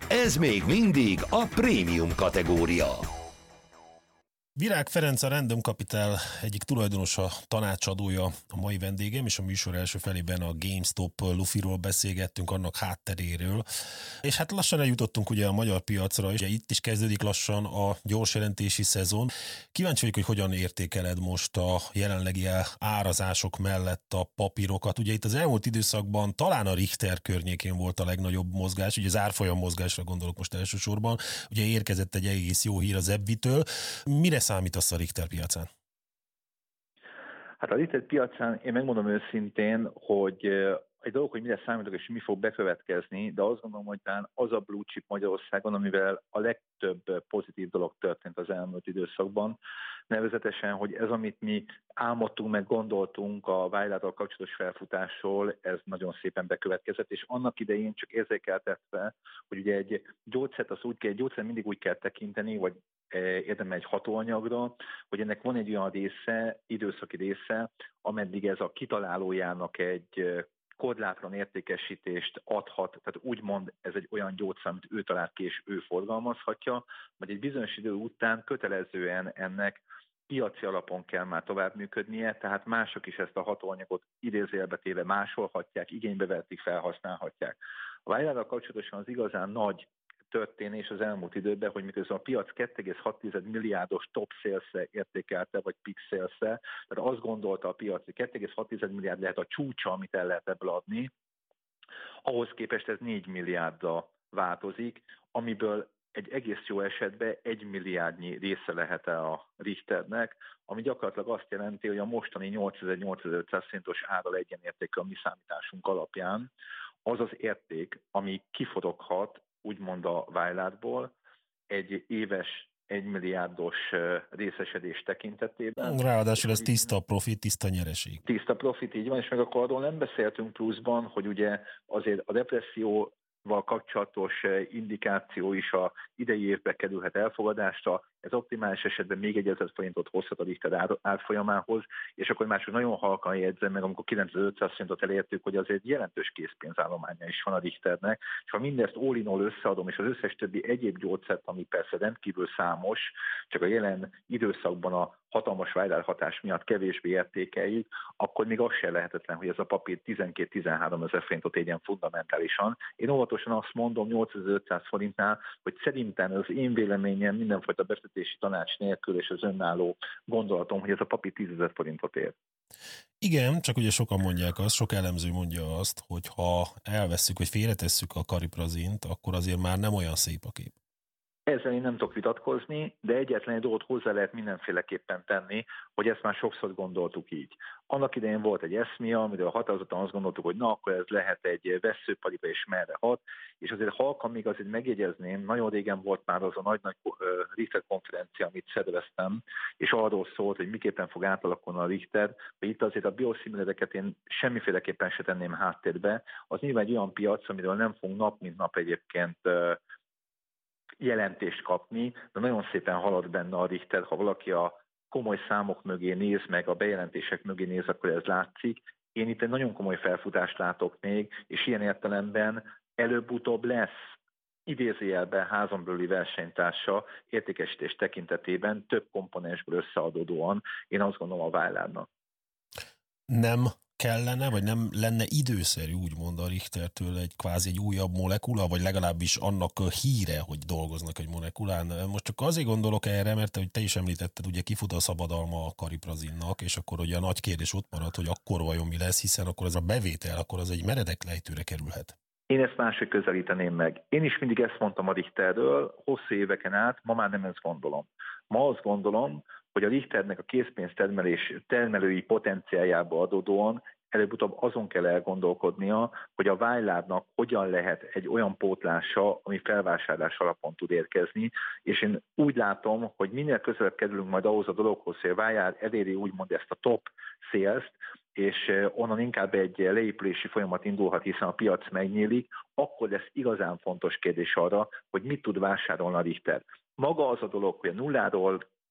Ez még mindig a prémium kategória. Virág Ferenc, a Random Capital egyik tulajdonosa, tanácsadója a mai vendégem, és a műsor első felében a GameStop lufiról beszélgettünk, annak hátteréről. És hát lassan eljutottunk ugye a magyar piacra, és itt is kezdődik lassan a gyors jelentési szezon. Kíváncsi vagyok, hogy hogyan értékeled most a jelenlegi árazások mellett a papírokat. Ugye itt az elmúlt időszakban talán a Richter környékén volt a legnagyobb mozgás, ugye az árfolyam mozgásra gondolok most elsősorban. Ugye érkezett egy egész jó hír az Ebbitől. Mire számítasz a Richter piacán? Hát a Richter piacán én megmondom őszintén, hogy egy dolog, hogy mire számítok és mi fog bekövetkezni, de azt gondolom, hogy talán az a blue chip Magyarországon, amivel a legtöbb pozitív dolog történt az elmúlt időszakban, nevezetesen, hogy ez, amit mi álmodtunk, meg gondoltunk a vállalattal kapcsolatos felfutásról, ez nagyon szépen bekövetkezett, és annak idején csak érzékeltetve, hogy ugye egy gyógyszert, egy gyógyszer mindig úgy kell tekinteni, vagy érdemel egy hatóanyagra, hogy ennek van egy olyan része, időszaki része, ameddig ez a kitalálójának egy korlátlan értékesítést adhat, tehát úgymond ez egy olyan gyógyszer, amit ő talált ki és ő forgalmazhatja, vagy egy bizonyos idő után kötelezően ennek piaci alapon kell már tovább működnie, tehát mások is ezt a hatóanyagot idézőjelbe téve másolhatják, igénybe vehetik, felhasználhatják. A vállalattal kapcsolatosan az igazán nagy történés az elmúlt időben, hogy miközben a piac 2,6 milliárdos top sales-re értékelte, vagy peak sales-re, tehát azt gondolta a piac, hogy 2,6 milliárd lehet a csúcsa, amit el lehet ebből adni, ahhoz képest ez 4 milliárdra változik, amiből egy egész jó esetben 1 milliárdnyi része lehet a Richternek, ami gyakorlatilag azt jelenti, hogy a mostani 8500 forintos ára egyenértékű a mi számításunk alapján az az érték, ami kiforoghat úgymond a vállalatból egy éves 1 milliárdos részesedés tekintetében. Ráadásul ez tiszta profit, tiszta nyereség. Tiszta profit, így van, és meg akkor arról nem beszéltünk pluszban, hogy ugye azért a depresszióval kapcsolatos indikáció is a idei évbe kerülhet elfogadásra, ez optimális esetben még 1000 forintot hozhat a Richter árfolyamához, és akkor mások nagyon halkan jegyzem meg, amikor 9500 forintot elértük, hogy azért jelentős készpénzállománya is van a Richternek, és ha mindezt all-in-all összeadom, és az összes többi egyéb gyógyszert, ami persze rendkívül számos, csak a jelen időszakban a hatalmas vállálhatás miatt kevésbé értékeljük, akkor még az se lehetetlen, hogy ez a papír 12-13 ezer forintot érjen fundamentálisan. Én óvatosan azt mondom 8500 forintnál, hogy szerintem az én véleményem mindenfajta befektetési tanács nélkül és az önálló gondolatom, hogy ez a papír 10 000 forintot ér. Igen, csak ugye sokan mondják azt, sok elemző mondja azt, hogy ha elvesszük, vagy félretesszük a kariprazint, akkor azért már nem olyan szép a kép. Ezzel én nem tudok vitatkozni, de egyetlen egy dolgot hozzá lehet mindenféleképpen tenni, hogy ezt már sokszor gondoltuk így. Annak idején volt egy eszmia, amiről határozottan azt gondoltuk, hogy na, akkor ez lehet egy vesszőparipa és merre hat, és azért halkan még azért megjegyezném, nagyon régen volt már az a nagy-nagy Richter konferencia, amit szerveztem, és arról szólt, hogy miképpen fog átalakulni a Richter, hogy itt azért a bioszimilereket én semmiféleképpen se tenném háttérbe. Az nyilván egy olyan piac, amiről nem fogunk nap mint nap egyébként jelentést kapni, de nagyon szépen halad benne a Richter, ha valaki a komoly számok mögé néz, meg a bejelentések mögé néz, akkor ez látszik. Én itt egy nagyon komoly felfutást látok még, és ilyen értelemben előbb-utóbb lesz idézőjelben házon belüli versenytársa értékesítés tekintetében több komponensből összeadódóan, én azt gondolom a vállalatnak. Nem kellene, vagy nem lenne időszerű úgymond a Richtertől egy kvázi egy újabb molekula, vagy legalábbis annak a híre, hogy dolgoznak egy molekulán. Most csak azért gondolok erre, mert hogy te is említetted, ugye kifut a szabadalma a kariprazinnak, és akkor ugye a nagy kérdés ott marad, hogy akkor vajon mi lesz, hiszen akkor ez a bevétel, akkor az egy meredek lejtőre kerülhet. Én ezt máshogy közelíteném meg. Én is mindig ezt mondtam a Richterről, hosszú éveken át, ma már nem ezt gondolom. Ma azt gondolom, hogy a Richternek a készpénz termelői potenciáljába adódóan előbb-utóbb azon kell elgondolkodnia, hogy a vállalatnak hogyan lehet egy olyan pótlása, ami felvásárlás alapon tud érkezni, és én úgy látom, hogy minél közelebb kerülünk majd ahhoz a dologhoz, hogy a vállalat eléri úgymond ezt a top sales-t, és onnan inkább egy leépülési folyamat indulhat, hiszen a piac megnyílik, akkor lesz igazán fontos kérdés arra, hogy mit tud vásárolni a Richter. Maga az a dolog, hogy a nulláról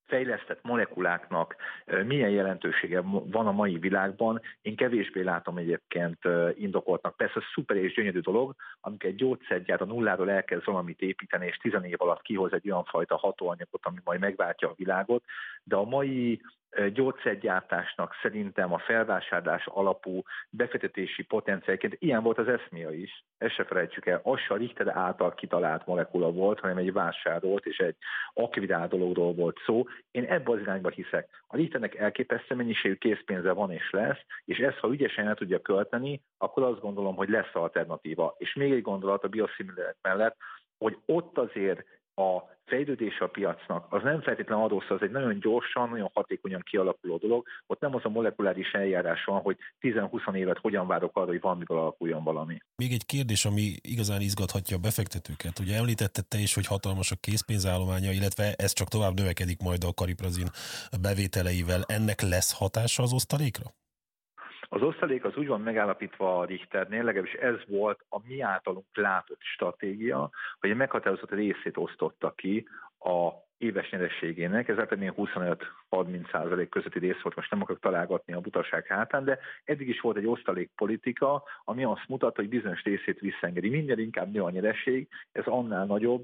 fejlesztett molekuláknak milyen jelentősége van a mai világban, én kevésbé látom egyébként indokoltnak. Persze szuper és gyönyörű dolog, amikor egy gyógyszergyár a nulláról elkezd valamit építeni, és 10 év alatt kihoz egy olyan fajta hatóanyagot, ami majd megváltja a világot, de a mai gyógyszergyártásnak szerintem a felvásárlás alapú befektetési potenciálként ilyen volt az eszmia is. Ezt se felejtsük el, az se a Richter által kitalált molekula volt, hanem egy vásárolt és egy akvirált dologról volt szó. Én ebbe az irányba hiszek. A Richternek elképesztő mennyiségű készpénze van és lesz, és ezt, ha ügyesen el tudja költeni, akkor azt gondolom, hogy lesz alternatíva. És még egy gondolat a bioszimilárek mellett, hogy ott azért a fejlődése a piacnak, az nem feltétlenül arról szól, az egy nagyon gyorsan, nagyon hatékonyan kialakuló dolog, ott nem az a molekuláris eljárás van, hogy 10-20 évet hogyan várok arra, hogy valamiből alakuljon valami. Még egy kérdés, ami igazán izgathatja a befektetőket. Ugye említetted te is, hogy hatalmas a készpénzállománya, illetve ez csak tovább növekedik majd a Cariprazin bevételeivel. Ennek lesz hatása az osztalékra? Az osztalék az úgy van megállapítva a Richternél, legalábbis ez volt a mi általunk látott stratégia, hogy egy meghatározott részét osztotta ki a éves nyerességének, ez általában 25-30% közötti rész volt, most nem akarok találgatni a butaság hátán, de eddig is volt egy osztalékpolitika, ami azt mutatta, hogy bizonyos részét visszaengedi. Minden inkább nő a nyeresség, ez annál nagyobb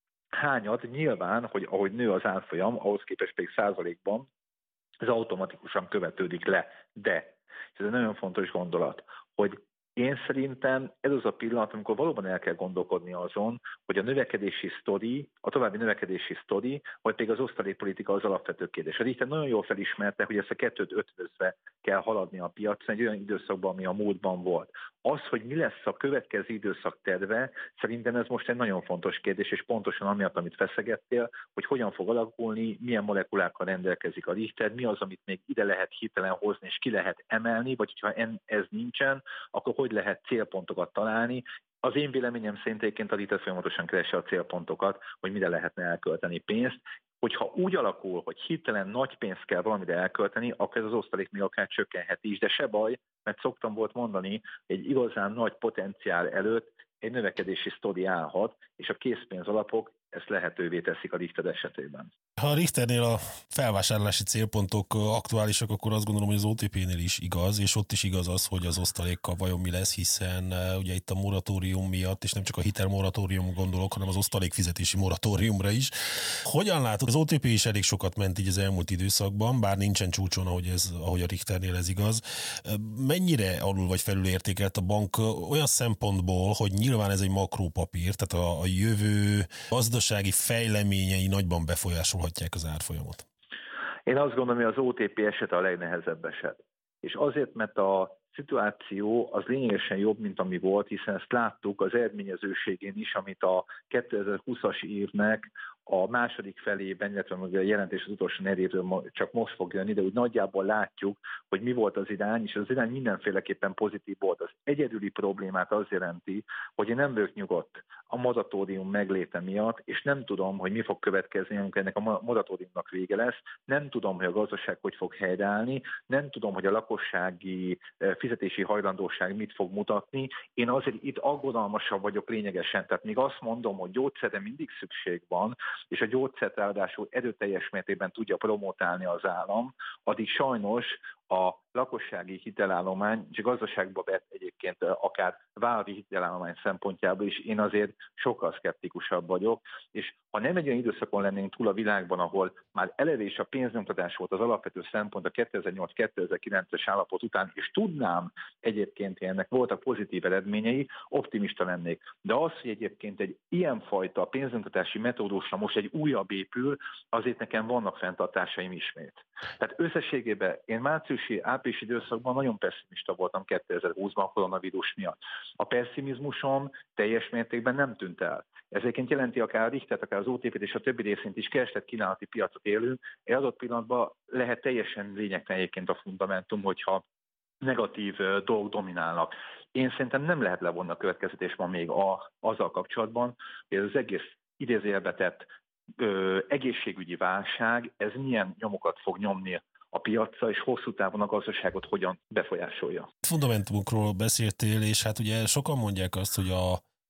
hányad nyilván, hogy ahogy nő az árfolyam, ahhoz képest pedig százalékban, ez automatikusan követődik le, de ez egy nagyon fontos gondolat, hogy én szerintem ez az a pillanat, amikor valóban el kell gondolkodni azon, hogy a növekedési sztori, a további növekedési sztori, vagy pedig az osztalékpolitika az alapvető kérdés. A Richter nagyon jól felismerte, hogy ezt a kettőt ötvözve kell haladni a piacon egy olyan időszakban, ami a múltban volt. Az, hogy mi lesz a következő időszak terve, szerintem ez most egy nagyon fontos kérdés, és pontosan amiatt, amit feszegettél, hogy hogyan fog alakulni, milyen molekulákkal rendelkezik a Richter, mi az, amit még ide lehet hirtelen hozni, és ki lehet emelni, vagy ha ez nincsen, akkor hogy lehet célpontokat találni. Az én véleményem szerint egyébként a Richter folyamatosan keresse a célpontokat, hogy mire lehetne elkölteni pénzt. Hogyha úgy alakul, hogy hirtelen nagy pénzt kell valamire elkölteni, akkor ez az osztalék még akár csökkenhet is, de se baj, mert szoktam volt mondani, egy igazán nagy potenciál előtt egy növekedési sztori állhat, és a készpénz alapok ezt lehetővé teszik a Richter esetében. Ha a Richternél a felvásárlási célpontok aktuálisak, akkor azt gondolom, hogy az OTP-nél is igaz, és ott is igaz az, hogy az osztalékkal vajon mi lesz, hiszen ugye itt a moratórium miatt, és nem csak a hitelmoratórium gondolok, hanem az osztalékfizetési moratóriumra is. Hogyan látod? Az OTP is elég sokat ment így az elmúlt időszakban, bár nincsen csúcson, ahogy a Richternél ez igaz. Mennyire alul vagy felül értékelt a bank olyan szempontból, hogy nyilván ez egy makrópapír, tehát a jövő gazdasági fejleményei nagyban befolyásolhatják az árfolyamot? Én azt gondolom, hogy az OTP esete a legnehezebb eset. És azért, mert a szituáció az lényegesen jobb, mint ami volt, hiszen ezt láttuk az eredményezőségén is, amit a 2020-as évnek a második felében, illetve a jelentés az utolsó negyedévről csak most fog jönni, de úgy nagyjából látjuk, hogy mi volt az irány, és az irány mindenféleképpen pozitív volt. Az egyedüli problémát az jelenti, hogy én nem vagyok nyugodt a moratórium megléte miatt, és nem tudom, hogy mi fog következni, amikor ennek a moratóriumnak vége lesz, nem tudom, hogy a gazdaság hogy fog helyreállni, nem tudom, hogy a lakossági fizetési hajlandóság mit fog mutatni. Én azért itt aggodalmasabb vagyok lényegesen, tehát még azt mondom, hogy gyógyszerre mindig szükség van, és a gyógyszert ráadásul erőteljes mértékben tudja promotálni az állam, addig sajnos a lakossági hitelállomány, és a gazdaságba vett egyébként akár vállalati hitelállomány szempontjából is én azért sokkal szkeptikusabb vagyok, és ha nem egy olyan időszakon lennénk túl a világban, ahol már eleve is a pénznyomtatás volt az alapvető szempont a 2008-2009-es állapot után, és tudnám egyébként, hogy ennek voltak pozitív eredményei, optimista lennék. De az, hogy egyébként egy ilyenfajta pénznyomtatási metódusra most egy újabb épül, azért nekem vannak fenntartásaim ismét. Tehát összességében én áprilisi időszakban nagyon pessimista voltam 2020-ban a koronavírus miatt. A pessimizmusom teljes mértékben nem tűnt el. Ez egyébként jelenti akár a Richtert, akár az OTP-t és a többi részint is kereslet-kínálati piacot élünk. Egy adott pillanatban lehet teljesen lényegtelen egyébként a fundamentum, hogyha negatív dolgok dominálnak. Én szerintem nem lehet levonni a következtetés ma még azzal kapcsolatban, hogy ez az egész idézőjelbe tett egészségügyi válság, ez milyen nyomokat fog nyomni a piacra, és hosszú távon a gazdaságot hogyan befolyásolja. Fundamentumokról beszéltél, és hát ugye sokan mondják azt, hogy a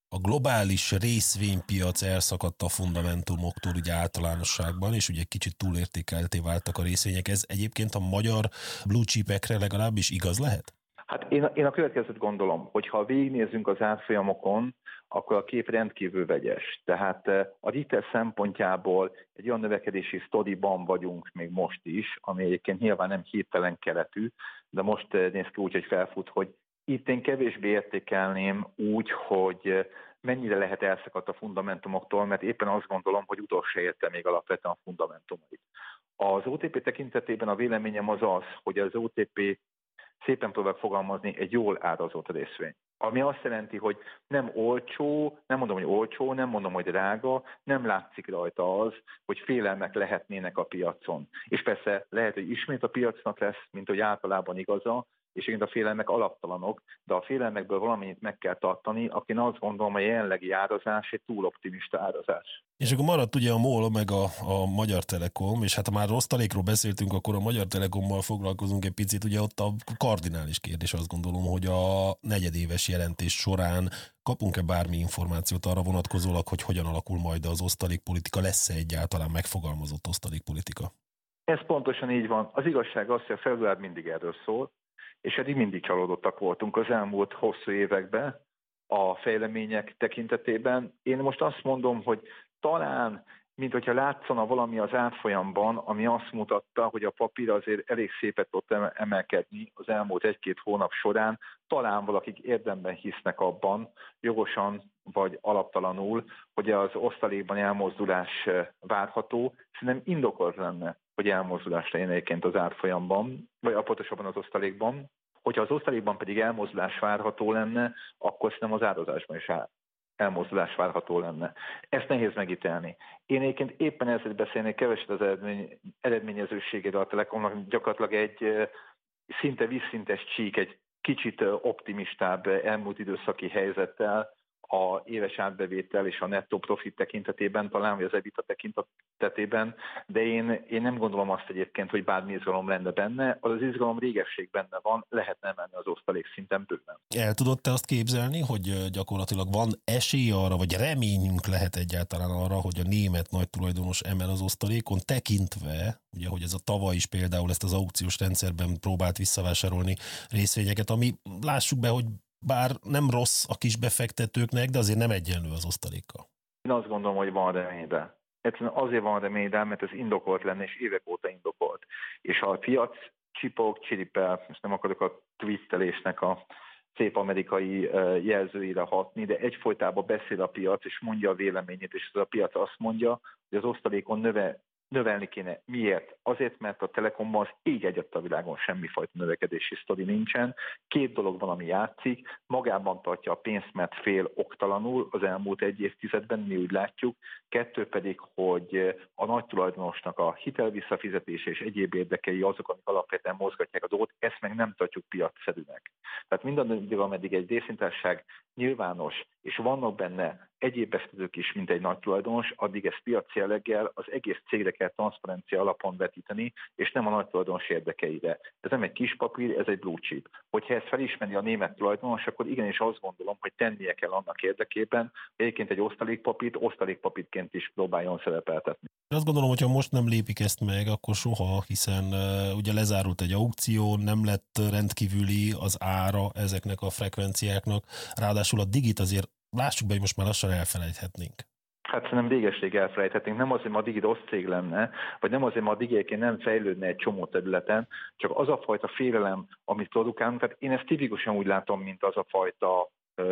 A globális részvénypiac elszakadt a fundamentumoktól ugye általánosságban, és ugye kicsit túlértékelté váltak a részvények. Ez egyébként a magyar blue chipekre legalábbis igaz lehet? Hát én a következőt gondolom, hogy ha végignézzünk az árfolyamokon, akkor a kép rendkívül vegyes. Tehát a Richter szempontjából egy olyan növekedési sztoriban vagyunk még most is, ami egyébként nyilván nem hirtelen keletű, de most néz ki úgy, hogy felfut, hogy itt én kevésbé értékelném úgy, hogy mennyire lehet elszakadt a fundamentumoktól, mert éppen azt gondolom, hogy utolsó érte még alapvetően a fundamentumait. Az OTP tekintetében a véleményem az, hogy az OTP szépen próbál fogalmazni egy jól árazott részvény. Ami azt jelenti, hogy nem olcsó, nem mondom, hogy olcsó, nem mondom, hogy drága, nem látszik rajta az, hogy félelmek lehetnének a piacon. És persze lehet, hogy ismét a piacnak lesz, mint hogy általában igaza, és igen, a félelmek alaptalanok, de a félelmekből valamennyit meg kell tartani, akin azt gondolom, hogy a jelenlegi árazás egy túl optimista árazás. És akkor maradt ugye a MOL meg a Magyar Telekom, és hát ha már osztalékról beszéltünk, akkor a Magyar Telekommal foglalkozunk egy picit, ugye ott a kardinális kérdés, azt gondolom, hogy a negyedéves jelentés során kapunk-e bármi információt arra vonatkozólag, hogy hogyan alakul majd az osztalékpolitika, lesz-e egyáltalán megfogalmazott osztalékpolitika? Ez pontosan így van. Az igazság az, hogy a február mindig erről szól, és eddig mindig csalódottak voltunk az elmúlt hosszú években a fejlemények tekintetében. Én most azt mondom, hogy talán, mint hogyha látszana valami az árfolyamban, ami azt mutatta, hogy a papír azért elég szépet tudott emelkedni az elmúlt egy-két hónap során, talán valakik érdemben hisznek abban, jogosan vagy alaptalanul, hogy az osztalékban elmozdulás várható. Szerintem indokolt lenne, hogy elmozdulás legyen egyébként az árfolyamban, vagy pontosabban az osztalékban. Hogyha az osztalékban pedig elmozdulás várható lenne, akkor szerintem az árazásban is elmozdulás várható lenne. Ezt nehéz megítélni. Én egyébként éppen ezért beszélnék keveset az eredményezőségéről a Telekomnak, gyakorlatilag egy szinte vízszintes csík, egy kicsit optimistább elmúlt időszaki helyzettel, a éves átbevétel és a nettó profit tekintetében, talán vagy az EBITDA tekintetében, de én nem gondolom azt egyébként, hogy bármi izgalom lenne benne. Az izgalom régesség benne van, lehetne emelni az osztalék szinten bőven. El tudod te azt képzelni, hogy gyakorlatilag van esély arra, vagy reményünk lehet egyáltalán arra, hogy a német nagy tulajdonos emel az osztalékon, tekintve, ugye, hogy ez a tavaly is például ezt az aukciós rendszerben próbált visszavásárolni részvényeket, ami lássuk be, hogy bár nem rossz a kis befektetőknek, de azért nem egyenlő az osztalékkal. Én azt gondolom, hogy van reménybe. Egyszerűen azért van reménybe, mert ez indokolt lenne, és évek óta indokolt. És ha a piac csipog, csiripel, most nem akarok a twittelésnek a szép amerikai jelzőire hatni, de egyfolytában beszél a piac, és mondja a véleményét, és ez a piac azt mondja, hogy az osztalékon növelni kéne. Miért? Azért, mert a Telekomban az ég egyet a világon semmifajta növekedési sztori nincsen. Két dolog van, ami játszik. Magában tartja a pénzt, mert fél oktalanul az elmúlt egy évtizedben, mi úgy látjuk. Kettő pedig, hogy a nagy tulajdonosnak a hitelvisszafizetése és egyéb érdekei azok, amik alapvetően mozgatják a dolgot, ezt meg nem tartjuk piacszerűnek. Tehát mindaddig, ameddig egy részvénytársaság nyilvános, és vannak benne egyéb befektetők is, mint egy nagy tulajdonos, addig ezt piac jelleggel az egész cégre kell transzparencia alapon vetíteni, és nem a nagy tulajdonos érdekeire. Ez nem egy kis papír, ez egy blue chip. Hogyha ezt felismeri a német tulajdonos, akkor igenis azt gondolom, hogy tennie kell annak érdekében, hogy egyébként egy osztalékpapírként is próbáljon szerepeltetni. Azt gondolom, hogy ha most nem lépik ezt meg, akkor soha, hiszen ugye lezárult egy aukció, nem lett rendkívüli az ára ezeknek a frekvenciáknak, ráadásul a digit azért lássuk be, hogy most már lassan elfelejthetnénk. Hát szerintem régeség elfelejthetnénk. Nem azért, mert a Digi rossz cég lenne, vagy nem azért, mert a Digi nem fejlődne egy csomó területen, csak az a fajta félelem, amit produkálunk, tehát én ezt tipikusan úgy látom, mint az a fajta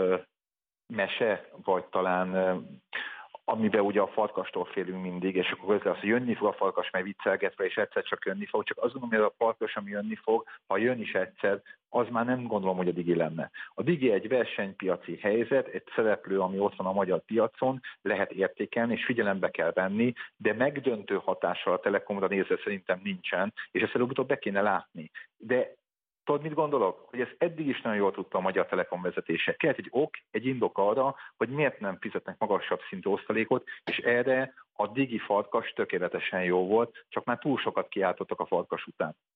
mese, vagy talán amiben ugye a farkastól félünk mindig, és akkor közben az, hogy jönni fog a farkas, mert viccelgetve, és egyszer csak jönni fog. Csak azt gondolom, hogy ez a farkas, ami jönni fog, ha jön is egyszer, az már nem gondolom, hogy a Digi lenne. A Digi egy versenypiaci helyzet, egy szereplő, ami ott van a magyar piacon, lehet értékelni, és figyelembe kell venni, de megdöntő hatással a Telekomra nézve szerintem nincsen, és ezt előbb-utóbb be kéne látni. De tudod, mit gondolok? Hogy ezt eddig is nagyon jól tudta a Magyar Telekom vezetése. Kellett egy egy indok arra, hogy miért nem fizetnek magasabb szintű osztalékot, és erre a Digi farkas tökéletesen jó volt, csak már túl sokat kiáltottak a farkas után.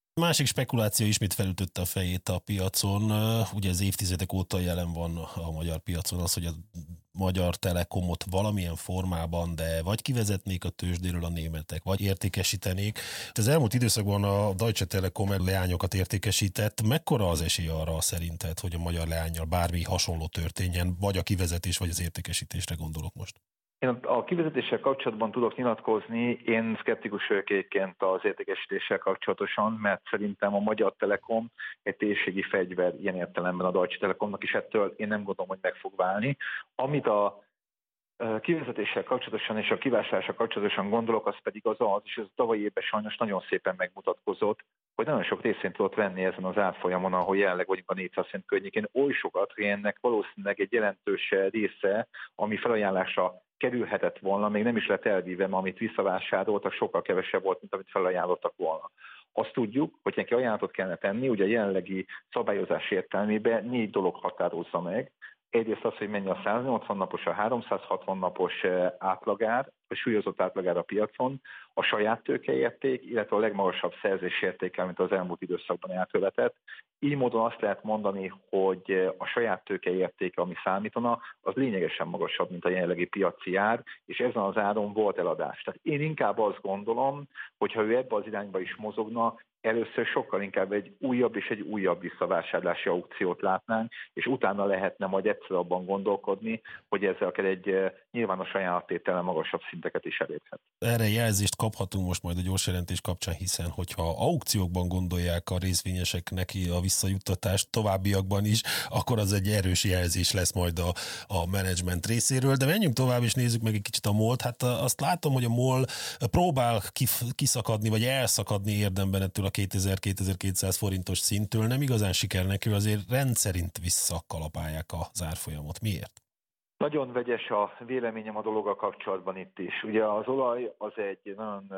Másik spekuláció ismét felütötte a fejét a piacon. Ugye ez évtizedek óta jelen van a magyar piacon az, hogy a Magyar Telekomot valamilyen formában, de vagy kivezetnék a tőzsdéről a németek, vagy értékesítenék. Az elmúlt időszakban a Deutsche Telekom leányokat értékesített. Mekkora az esély arra szerinted, hogy a magyar leánnyal bármi hasonló történjen, vagy a kivezetés, vagy az értékesítésre gondolok most? Én a kivezetéssel kapcsolatban tudok nyilatkozni, én szkeptikus vagyok egyébként az értékesítéssel kapcsolatosan, mert szerintem a Magyar Telekom egy térségi fegyver ilyen értelemben a Deutsche Telekomnak, és ettől én nem gondolom, hogy meg fog válni. Amit a kivezetéssel kapcsolatosan és a kivásárlással kapcsolatosan gondolok, az pedig az, és ez a tavalyi évben sajnos nagyon szépen megmutatkozott, hogy nagyon sok részén tudott venni ezen az árfolyamon, ahol jelenleg vagyunk a 400 cent környékén, oly sokat, hogy ennek valószínűleg egy jelentős része, ami felajánlásra kerülhetett volna, még nem is lett elvíve, amit visszavásároltak, sokkal kevesebb volt, mint amit felajánlottak volna. Azt tudjuk, hogy neki ajánlatot kellene tenni, ugye a jelenlegi szabályozás értelmében 4 dolog határozza meg. Egyrészt az, hogy mennyi a 180 napos, a 360 napos átlagár, a súlyozott átlagár a piacon, a saját tőkeérték, illetve a legmagasabb szerzésértéke, amit az elmúlt időszakban elkövetett. Így módon azt lehet mondani, hogy a saját tőkeértéke, ami számítana, az lényegesen magasabb, mint a jelenlegi piaci ár, és ezen az áron volt eladás. Tehát én inkább azt gondolom, hogy ha ő ebbe az irányba is mozogna, először sokkal inkább egy újabb visszavásárlási aukciót látnánk, és utána lehetne majd egyszer abban gondolkodni, hogy ezzel egy nyilvános ajánlattétellel magasabb szinteket is elérhet. Erre jelzést kaphatunk most majd a gyors jelentés kapcsán, hiszen hogyha aukciókban gondolják a részvényesek neki a visszajuttatást továbbiakban is, akkor az egy erős jelzés lesz majd a menedzsment részéről. De menjünk tovább és nézzük meg egy kicsit a MOL-t. Hát azt látom, hogy a MOL próbál kiszakadni, vagy elszakadni érdemben ettől a 2000-2200 forintos szinttől. Nem igazán siker neki, azért rendszerint visszakalapálják az árfolyamot. Miért? Nagyon vegyes a véleményem a dologgal kapcsolatban itt is. Ugye az olaj az egy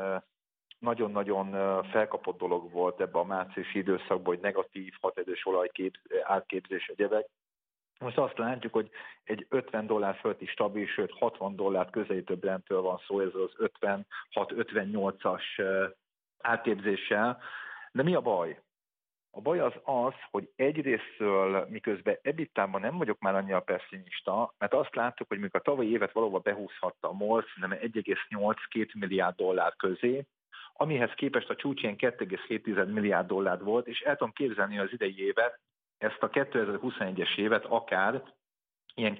nagyon-nagyon felkapott dolog volt ebben a márciusi időszakban, hogy negatív határidős árképzés egyebek. Most azt látjuk, hogy egy $50 fölötti stabil, sőt $60 közelítő Brentről van szó, ez az 56-58-as árképzéssel. De mi a baj? A baj az, hogy egyrésztől miközben EBITDA-ban nem vagyok már annyira pessimista, mert azt láttuk, hogy mikor a tavalyi évet valóban behúzhatta a MOL, szerintem 1,8-2 milliárd dollár közé, amihez képest a csúcs ilyen 2,7 milliárd dollár volt, és el tudom képzelni az idei évet, ezt a 2021-es évet akár ilyen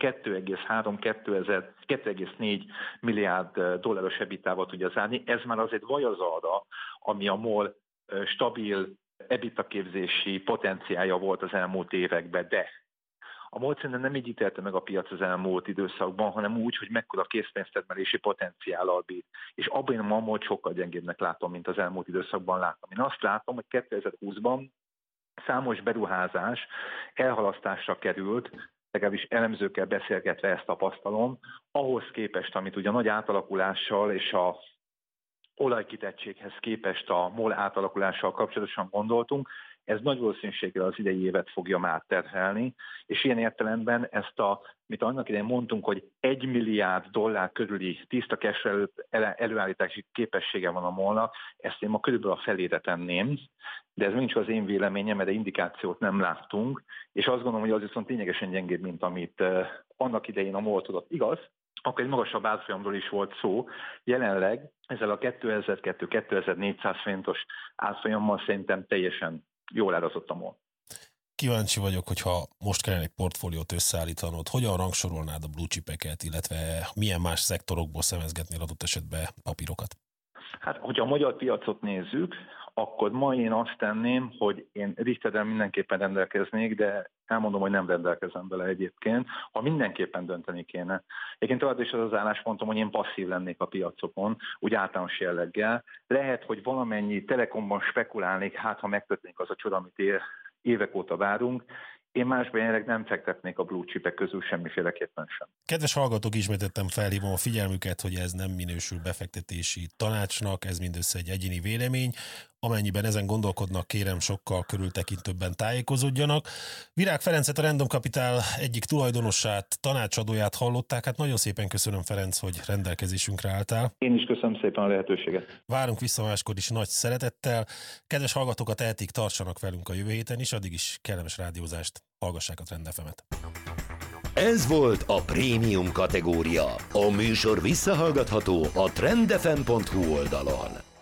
2,3-2,4 milliárd dolláros EBITDA-val tudja zárni. Ez már azért vaj az arra, ami a MOL stabil EBITDA képzési potenciálja volt az elmúlt években, de a MOL szerintem nem így ítélte meg a piac az elmúlt időszakban, hanem úgy, hogy mekkora készpénztermelési potenciállal bír. És abban én a MOL sokkal gyengébbnek látom, mint az elmúlt időszakban láttam. Én azt látom, hogy 2020-ban számos beruházás elhalasztásra került, legalábbis elemzőkkel beszélgetve ezt tapasztalom, ahhoz képest, amit ugye a nagy átalakulással és a olajkitettséghez képest a MOL átalakulással kapcsolatosan gondoltunk, ez nagy valószínűséggel az idei évet fogja már terhelni, és ilyen értelemben ezt amit annak idején mondtunk, hogy $1 milliárd körüli tiszta cash előállítási képessége van a MOL-nak, ezt én ma körülbelül a felére tenném, de ez nincs az én véleményem, mert indikációt nem láttunk, és azt gondolom, hogy az viszont lényegesen gyengébb, mint amit annak idején a MOL tudott. Igaz? Akkor egy magasabb árfolyamról is volt szó. Jelenleg ezzel a 2200-2400 forintos árfolyammal szerintem teljesen jól árazott a MOL. Kíváncsi vagyok, hogyha most kellene egy portfóliót összeállítanod, hogyan rangsorolnád a blue chipeket, illetve milyen más szektorokból szemezgetnél adott esetben papírokat? Hát, hogyha a magyar piacot nézzük, akkor ma én azt tenném, hogy én Richterrel mindenképpen rendelkeznék, de elmondom, hogy nem rendelkezem vele egyébként, ha mindenképpen dönteni kéne. Egyébként továbbra is az álláspontom, hogy én passzív lennék a piacokon, úgy általános jelleggel. Lehet, hogy valamennyi telekomban spekulálnék, hát ha megtörténik az a csoda, amit évek óta várunk. Én másban jelenleg nem fektetnék a blue chipek közül semmiféleképpen sem. Kedves hallgatók, ismételten felhívom a figyelmüket, hogy ez nem minősül befektetési tanácsnak, ez mindössze egy egyéni vélemény. amennyiben ezen gondolkodnak, kérem sokkal körültekintőbben tájékozódjanak. Virág Ferencet, a Random Capital egyik tulajdonosát, tanácsadóját hallották. Hát nagyon szépen köszönöm, Ferenc, hogy rendelkezésünkre álltál. Én is köszönöm szépen a lehetőséget. Várunk vissza máskor is nagy szeretettel. Kedves hallgatókat, tehetik, tartsanak velünk a jövő héten is, addig is kellemes rádiózást, hallgassák a Trend FM-et. Ez volt a prémium kategória. A műsor visszahallgatható a trendfm.hu oldalon.